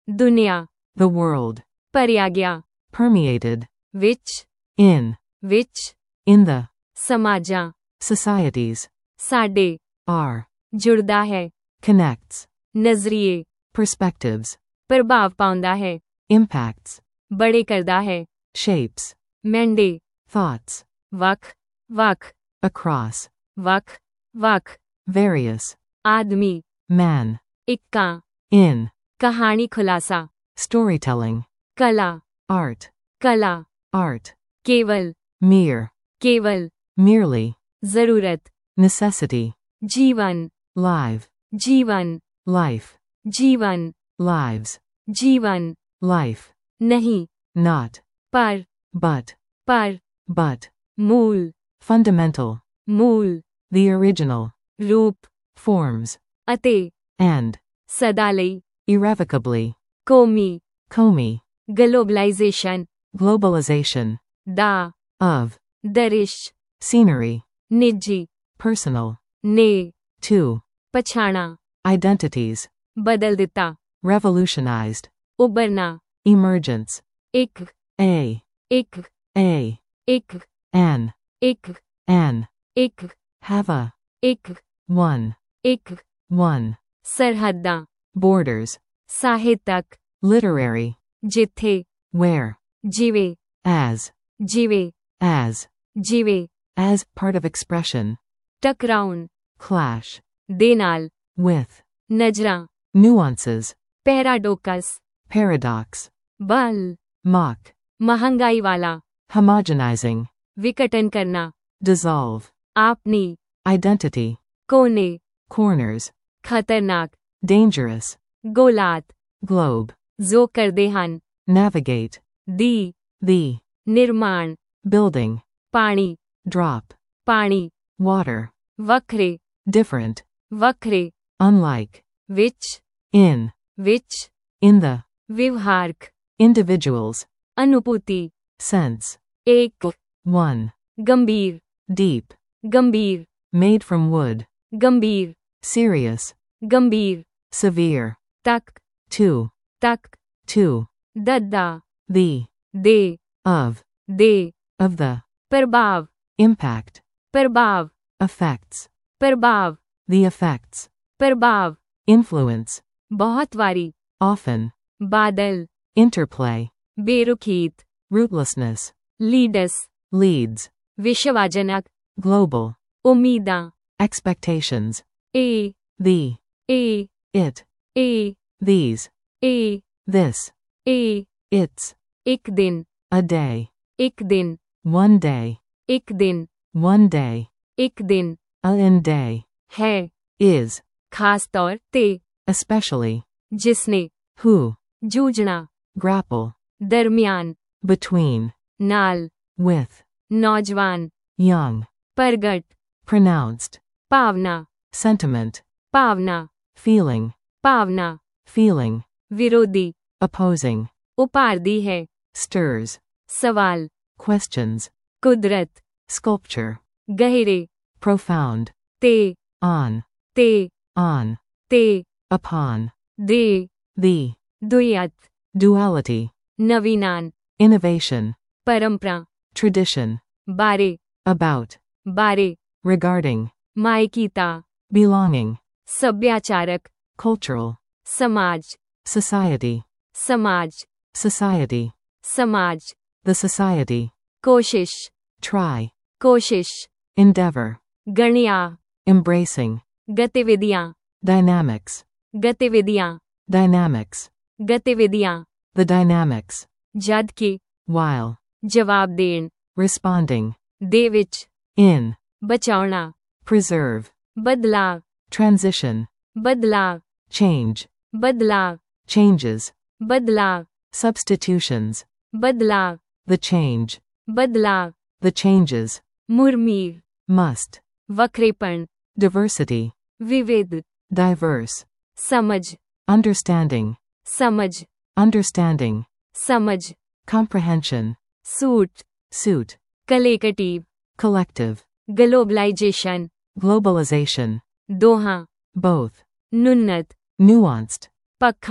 [SPEAKER 1] ਦੁਨੀਆ
[SPEAKER 2] the world,
[SPEAKER 1] ਭਰਿਆ ਗਿਆ
[SPEAKER 2] permeated,
[SPEAKER 1] ਵਿੱਚ
[SPEAKER 2] in,
[SPEAKER 1] ਵਿੱਚ
[SPEAKER 2] in the,
[SPEAKER 1] ਸਮਾਜਾਂ
[SPEAKER 2] societies,
[SPEAKER 1] ਸਾਡੇ
[SPEAKER 2] are,
[SPEAKER 1] ਜੁੜਦਾ ਹੈ
[SPEAKER 2] connects,
[SPEAKER 1] ਨਜ਼ਰੀਏ
[SPEAKER 2] perspectives,
[SPEAKER 1] ਪ੍ਰਭਾਵ ਪਾਉਂਦਾ ਹੈ
[SPEAKER 2] impacts,
[SPEAKER 1] ਬੜੇ ਕਰਦਾ ਹੈ
[SPEAKER 2] shapes,
[SPEAKER 1] ਮੈਂਡੇ
[SPEAKER 2] thoughts,
[SPEAKER 1] ਵੱਖ ਵੱਖ
[SPEAKER 2] across,
[SPEAKER 1] ਵੱਖ ਵੱਖ
[SPEAKER 2] various,
[SPEAKER 1] Aadmi
[SPEAKER 2] man,
[SPEAKER 1] Ikka
[SPEAKER 2] in,
[SPEAKER 1] ਕਹਾਣੀ ਖੁਲਾਸਾ
[SPEAKER 2] storytelling,
[SPEAKER 1] ਕਲਾ
[SPEAKER 2] art,
[SPEAKER 1] ਕਲਾ
[SPEAKER 2] art,
[SPEAKER 1] ਕੇਵਲ
[SPEAKER 2] mere,
[SPEAKER 1] ਕੇਵਲ
[SPEAKER 2] merely,
[SPEAKER 1] ਜ਼ਰੂਰਤ
[SPEAKER 2] necessity,
[SPEAKER 1] ਜੀਵਨ
[SPEAKER 2] live,
[SPEAKER 1] ਜੀਵਨ
[SPEAKER 2] life,
[SPEAKER 1] ਜੀਵਨ
[SPEAKER 2] lives,
[SPEAKER 1] ਜੀਵਨ
[SPEAKER 2] life,
[SPEAKER 1] ਨਹੀਂ
[SPEAKER 2] not,
[SPEAKER 1] ਪਰ
[SPEAKER 2] but,
[SPEAKER 1] ਪਰ
[SPEAKER 2] but,
[SPEAKER 1] ਮੂਲ
[SPEAKER 2] fundamental,
[SPEAKER 1] ਮੂਲ
[SPEAKER 2] the original,
[SPEAKER 1] ਰੂਪ
[SPEAKER 2] forms,
[SPEAKER 1] ਅਤੇ
[SPEAKER 2] and,
[SPEAKER 1] ਸਦਾ ਲਈ
[SPEAKER 2] irrevocably,
[SPEAKER 1] ਕੌਮੀ
[SPEAKER 2] comey,
[SPEAKER 1] ਗਲੋਬਲਾਈਜੇਸ਼ਨ
[SPEAKER 2] globalization,
[SPEAKER 1] ਦਾ
[SPEAKER 2] of,
[SPEAKER 1] ਦਰਿਸ਼
[SPEAKER 2] scenery,
[SPEAKER 1] ਨਿੱਜੀ
[SPEAKER 2] personal,
[SPEAKER 1] ਨੇ
[SPEAKER 2] to,
[SPEAKER 1] ਪਛਾਣਾ
[SPEAKER 2] identities,
[SPEAKER 1] ਬਦਲ ਦਿੱਤਾ
[SPEAKER 2] revolutionized,
[SPEAKER 1] ਉਭਰਨਾ
[SPEAKER 2] emergence,
[SPEAKER 1] ਇੱਕ
[SPEAKER 2] a,
[SPEAKER 1] ਇੱਕ
[SPEAKER 2] a,
[SPEAKER 1] ਇੱਕ
[SPEAKER 2] an,
[SPEAKER 1] ਇੱਕ
[SPEAKER 2] an,
[SPEAKER 1] ਇੱਕ
[SPEAKER 2] have a,
[SPEAKER 1] ਇੱਕ
[SPEAKER 2] one,
[SPEAKER 1] ਇੱਕ
[SPEAKER 2] one,
[SPEAKER 1] ਸਰਹੱਦਾਂ
[SPEAKER 2] borders,
[SPEAKER 1] ਸਾਹਿਤਕ
[SPEAKER 2] literary,
[SPEAKER 1] ਜਿੱਥੇ
[SPEAKER 2] where,
[SPEAKER 1] ਜਿਵੇਂ
[SPEAKER 2] as,
[SPEAKER 1] ਜਿਵੇਂ
[SPEAKER 2] as,
[SPEAKER 1] ਜਿਵੇਂ
[SPEAKER 2] as part of expression,
[SPEAKER 1] ਟਕਰਾਉਣ
[SPEAKER 2] clash,
[SPEAKER 1] ਦੇ ਨਾਲ
[SPEAKER 2] with,
[SPEAKER 1] ਨਜ਼ਰਾਂ
[SPEAKER 2] nuances,
[SPEAKER 1] ਪੈਰਾਡੋਕਸ
[SPEAKER 2] paradox,
[SPEAKER 1] ਬਲ
[SPEAKER 2] mock,
[SPEAKER 1] ਮਹੰਗਾਈ ਵਾਲਾ
[SPEAKER 2] homogenizing,
[SPEAKER 1] ਵਿਕਟਨ ਕਰਨਾ
[SPEAKER 2] dissolve,
[SPEAKER 1] ਆਪਣੀ
[SPEAKER 2] identity,
[SPEAKER 1] ਕੋਨੇ
[SPEAKER 2] corners,
[SPEAKER 1] ਖਤਰਨਾਕ
[SPEAKER 2] dangerous,
[SPEAKER 1] ਗੋਲਾਤ
[SPEAKER 2] globe,
[SPEAKER 1] ਜੋ ਕਰਦੇ ਹਨ
[SPEAKER 2] navigate,
[SPEAKER 1] ਦੀ
[SPEAKER 2] the,
[SPEAKER 1] ਨਿਰਮਾਣ
[SPEAKER 2] building,
[SPEAKER 1] ਪਾਣੀ
[SPEAKER 2] drop,
[SPEAKER 1] ਪਾਣੀ
[SPEAKER 2] water,
[SPEAKER 1] ਵੱਖਰੇ
[SPEAKER 2] different,
[SPEAKER 1] ਵੱਖਰੇ
[SPEAKER 2] unlike,
[SPEAKER 1] ਵਿੱਚ
[SPEAKER 2] in,
[SPEAKER 1] ਵਿੱਚ
[SPEAKER 2] in the,
[SPEAKER 1] ਵਿਵਹਾਰਕ
[SPEAKER 2] individuals,
[SPEAKER 1] ਅਨੁਭੂਤੀ
[SPEAKER 2] sense,
[SPEAKER 1] ਇੱਕ
[SPEAKER 2] one,
[SPEAKER 1] ਗੰਭੀਰ
[SPEAKER 2] deep,
[SPEAKER 1] ਗੰਭੀਰ
[SPEAKER 2] made from wood,
[SPEAKER 1] ਗੰਭੀਰ
[SPEAKER 2] serious,
[SPEAKER 1] ਗੰਭੀਰ
[SPEAKER 2] severe,
[SPEAKER 1] ਤੱਕ
[SPEAKER 2] to,
[SPEAKER 1] ਤੱਕ
[SPEAKER 2] to,
[SPEAKER 1] ਦੱਦਾ
[SPEAKER 2] the,
[SPEAKER 1] ਦੇ
[SPEAKER 2] of,
[SPEAKER 1] ਦੇ
[SPEAKER 2] of the,
[SPEAKER 1] ਪ੍ਰਭਾਵ
[SPEAKER 2] impact,
[SPEAKER 1] ਪ੍ਰਭਾਵ
[SPEAKER 2] effects,
[SPEAKER 1] ਪ੍ਰਭਾਵ
[SPEAKER 2] the effects,
[SPEAKER 1] ਪ੍ਰਭਾਵ
[SPEAKER 2] influence,
[SPEAKER 1] ਬਹੁਤ ਵਾਰੀ
[SPEAKER 2] often,
[SPEAKER 1] ਬਾਦਲ
[SPEAKER 2] interplay,
[SPEAKER 1] ਬੇਰੁਖੀਤ
[SPEAKER 2] rootlessness,
[SPEAKER 1] ਲੀਡਸ
[SPEAKER 2] leads,
[SPEAKER 1] ਵਿਸ਼ਵਾਜਨਕ
[SPEAKER 2] global,
[SPEAKER 1] ਉਮੀਦਾਂ
[SPEAKER 2] expectations,
[SPEAKER 1] ਇਹ
[SPEAKER 2] the,
[SPEAKER 1] ਇਹ
[SPEAKER 2] it,
[SPEAKER 1] ਇਹ
[SPEAKER 2] these,
[SPEAKER 1] ਇਹ
[SPEAKER 2] this,
[SPEAKER 1] ਇਹ
[SPEAKER 2] its,
[SPEAKER 1] ਇੱਕ ਦਿਨ
[SPEAKER 2] a day,
[SPEAKER 1] ਇੱਕ ਦਿਨ
[SPEAKER 2] one day,
[SPEAKER 1] ਇੱਕ ਦਿਨ
[SPEAKER 2] one day,
[SPEAKER 1] ਇੱਕ ਦਿਨ
[SPEAKER 2] a in day,
[SPEAKER 1] ਹੈ
[SPEAKER 2] is,
[SPEAKER 1] ਖਾਸ ਤੌਰ ਤੇ
[SPEAKER 2] especially,
[SPEAKER 1] ਜਿਸਨੇ
[SPEAKER 2] who,
[SPEAKER 1] ਜੂਝਣਾ
[SPEAKER 2] grapple,
[SPEAKER 1] ਦਰਮਿਆਨ
[SPEAKER 2] between,
[SPEAKER 1] ਨਾਲ
[SPEAKER 2] with,
[SPEAKER 1] ਨੌਜਵਾਨ
[SPEAKER 2] young,
[SPEAKER 1] ਪ੍ਰਗਟ
[SPEAKER 2] pronounced,
[SPEAKER 1] ਭਾਵਨਾ
[SPEAKER 2] sentiment,
[SPEAKER 1] ਭਾਵਨਾ
[SPEAKER 2] feeling,
[SPEAKER 1] ਭਾਵਨਾ
[SPEAKER 2] feeling,
[SPEAKER 1] ਵਿਰੋਧੀ
[SPEAKER 2] opposing,
[SPEAKER 1] ਉਭਾਰਦੀ ਹੈ
[SPEAKER 2] stirs,
[SPEAKER 1] ਸਵਾਲ
[SPEAKER 2] questions,
[SPEAKER 1] ਕੁਦਰਤ
[SPEAKER 2] sculpture,
[SPEAKER 1] ਗਹਿਰੇ
[SPEAKER 2] profound,
[SPEAKER 1] ਤੇ
[SPEAKER 2] on,
[SPEAKER 1] ਤੇ
[SPEAKER 2] on,
[SPEAKER 1] ਤੇ
[SPEAKER 2] upon,
[SPEAKER 1] ਦੇ
[SPEAKER 2] the,
[SPEAKER 1] ਦੁਇਤ
[SPEAKER 2] duality,
[SPEAKER 1] ਨਵੀਨਾਨ
[SPEAKER 2] innovation,
[SPEAKER 1] ਪਰੰਪਰਾ
[SPEAKER 2] tradition,
[SPEAKER 1] ਬਾਰੇ
[SPEAKER 2] about,
[SPEAKER 1] ਬਾਰੇ
[SPEAKER 2] regarding,
[SPEAKER 1] ਮਾਇਕੀਤਾ
[SPEAKER 2] belonging, ਸੱਭਿਆਚਾਰਕ cultural,
[SPEAKER 1] ਸਮਾਜ
[SPEAKER 2] society,
[SPEAKER 1] ਸਮਾਜ
[SPEAKER 2] society,
[SPEAKER 1] ਸਮਾਜ
[SPEAKER 2] the society,
[SPEAKER 1] ਕੋਸ਼ਿਸ਼
[SPEAKER 2] try,
[SPEAKER 1] ਕੋਸ਼ਿਸ਼
[SPEAKER 2] endeavor,
[SPEAKER 1] ਗਣਿਆ
[SPEAKER 2] embracing,
[SPEAKER 1] ਗਤੀਵਿਧੀਆਂ
[SPEAKER 2] dynamics,
[SPEAKER 1] ਗਤੀਵਿਧੀਆਂ
[SPEAKER 2] dynamics,
[SPEAKER 1] ਗਤੀਵਿਧੀਆਂ
[SPEAKER 2] the dynamics,
[SPEAKER 1] ਜਦ ਕਿ
[SPEAKER 2] while,
[SPEAKER 1] ਜਵਾਬ ਦੇਣ
[SPEAKER 2] responding,
[SPEAKER 1] ਦੇ ਵਿੱਚ
[SPEAKER 2] in,
[SPEAKER 1] ਬਚਾਉਣਾ
[SPEAKER 2] preserve,
[SPEAKER 1] ਬਦਲਾਵ
[SPEAKER 2] transition,
[SPEAKER 1] ਬਦਲਾਵ
[SPEAKER 2] change,
[SPEAKER 1] ਬਦਲਾਵ
[SPEAKER 2] changes,
[SPEAKER 1] ਬਦਲਾਵ
[SPEAKER 2] substitutions,
[SPEAKER 1] ਬਦਲਾਵ
[SPEAKER 2] the change,
[SPEAKER 1] ਬਦਲਾਵ
[SPEAKER 2] the changes,
[SPEAKER 1] ਮੁਰਮੀਰ
[SPEAKER 2] must,
[SPEAKER 1] ਵੱਖਰੇਪਣ
[SPEAKER 2] diversity,
[SPEAKER 1] ਵਿਵਿਧ
[SPEAKER 2] diverse,
[SPEAKER 1] ਸਮਝ
[SPEAKER 2] understanding,
[SPEAKER 1] ਸਮਝ
[SPEAKER 2] understanding,
[SPEAKER 1] ਸਮਝ
[SPEAKER 2] comprehension,
[SPEAKER 1] suit
[SPEAKER 2] suit,
[SPEAKER 1] collective
[SPEAKER 2] collective,
[SPEAKER 1] globalization
[SPEAKER 2] globalization,
[SPEAKER 1] ਦੋਹਾਂ
[SPEAKER 2] both,
[SPEAKER 1] ਨੁੰਨਤ
[SPEAKER 2] nuanced,
[SPEAKER 1] ਪੱਖਾਂ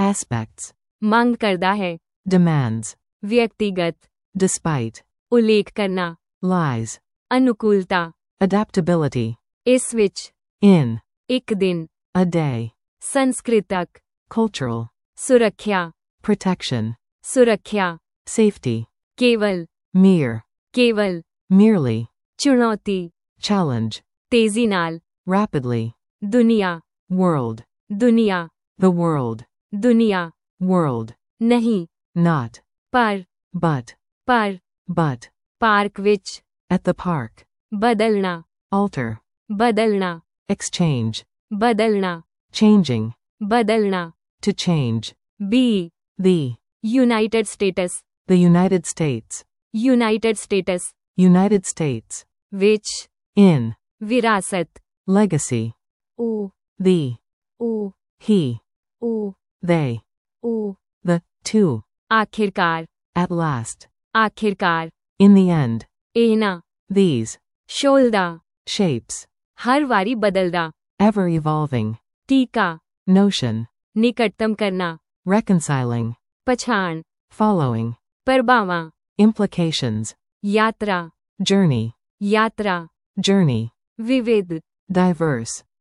[SPEAKER 2] aspects,
[SPEAKER 1] ਮੰਗ ਕਰਦਾ ਹੈ,
[SPEAKER 2] demands,
[SPEAKER 1] ਵਿਅਕਤੀਗਤ,
[SPEAKER 2] despite,
[SPEAKER 1] ਉਲੇਖ ਕਰਨਾ,
[SPEAKER 2] lies,
[SPEAKER 1] ਅਨੁਕੂਲਤਾ,
[SPEAKER 2] adaptability,
[SPEAKER 1] ਇਸ ਵਿੱਚ,
[SPEAKER 2] in,
[SPEAKER 1] ਇੱਕ ਦਿਨ,
[SPEAKER 2] a day,
[SPEAKER 1] ਸੰਸਕ੍ਰਿਤਕ,
[SPEAKER 2] cultural,
[SPEAKER 1] ਸੁਰੱਖਿਆ,
[SPEAKER 2] protection,
[SPEAKER 1] ਸੁਰੱਖਿਆ,
[SPEAKER 2] safety,
[SPEAKER 1] ਕੇਵਲ,
[SPEAKER 2] mere,
[SPEAKER 1] ਕੇਵਲ,
[SPEAKER 2] merely,
[SPEAKER 1] ਚੁਣੌਤੀ,
[SPEAKER 2] challenge,
[SPEAKER 1] ਤੇਜ਼ੀ ਨਾਲ,
[SPEAKER 2] rapidly,
[SPEAKER 1] ਦੁਨੀਆ,
[SPEAKER 2] world,
[SPEAKER 1] ਦੁਨੀਆ,
[SPEAKER 2] the world,
[SPEAKER 1] ਦੁਨੀਆ,
[SPEAKER 2] world,
[SPEAKER 1] ਨਹੀਂ,
[SPEAKER 2] not,
[SPEAKER 1] ਪਰ,
[SPEAKER 2] but,
[SPEAKER 1] ਪਰ,
[SPEAKER 2] but,
[SPEAKER 1] ਪਾਰਕ ਵਿੱਚ,
[SPEAKER 2] at the park,
[SPEAKER 1] ਬਦਲਣਾ,
[SPEAKER 2] alter,
[SPEAKER 1] ਬਦਲਣਾ,
[SPEAKER 2] exchange,
[SPEAKER 1] ਬਦਲਣਾ,
[SPEAKER 2] changing,
[SPEAKER 1] ਬਦਲਣਾ,
[SPEAKER 2] to change,
[SPEAKER 1] ਬੀ,
[SPEAKER 2] the,
[SPEAKER 1] United States,
[SPEAKER 2] the United States,
[SPEAKER 1] United States,
[SPEAKER 2] United States,
[SPEAKER 1] ਵਿੱਚ,
[SPEAKER 2] in,
[SPEAKER 1] ਵਿਰਾਸਤ,
[SPEAKER 2] legacy,
[SPEAKER 1] ਉਹ,
[SPEAKER 2] the,
[SPEAKER 1] ਉਹ,
[SPEAKER 2] he,
[SPEAKER 1] ਉਹ,
[SPEAKER 2] they,
[SPEAKER 1] ਉਹ,
[SPEAKER 2] the, to,
[SPEAKER 1] ਆਖਿਰਕਾਰ,
[SPEAKER 2] at last,
[SPEAKER 1] ਆਖਿਰਕਾਰ,
[SPEAKER 2] in the end,
[SPEAKER 1] ਇਹਨਾਂ,
[SPEAKER 2] these,
[SPEAKER 1] ਸ਼ੋਲਦਾ,
[SPEAKER 2] shapes,
[SPEAKER 1] ਹਰ ਵਾਰੀ ਬਦਲਦਾ,
[SPEAKER 2] ever evolving,
[SPEAKER 1] ਟੀਕਾ,
[SPEAKER 2] notion,
[SPEAKER 1] ਨਿਕਟਤਮ ਕਰਨਾ,
[SPEAKER 2] reconciling,
[SPEAKER 1] ਪਛਾਣ,
[SPEAKER 2] following,
[SPEAKER 1] ਪ੍ਰਭਾਵਾਂ,
[SPEAKER 2] implications,
[SPEAKER 1] ਯਾਤਰਾ,
[SPEAKER 2] journey,
[SPEAKER 1] ਯਾਤਰਾ,
[SPEAKER 2] journey,
[SPEAKER 1] ਵਿਵਿਧ,
[SPEAKER 2] diverse,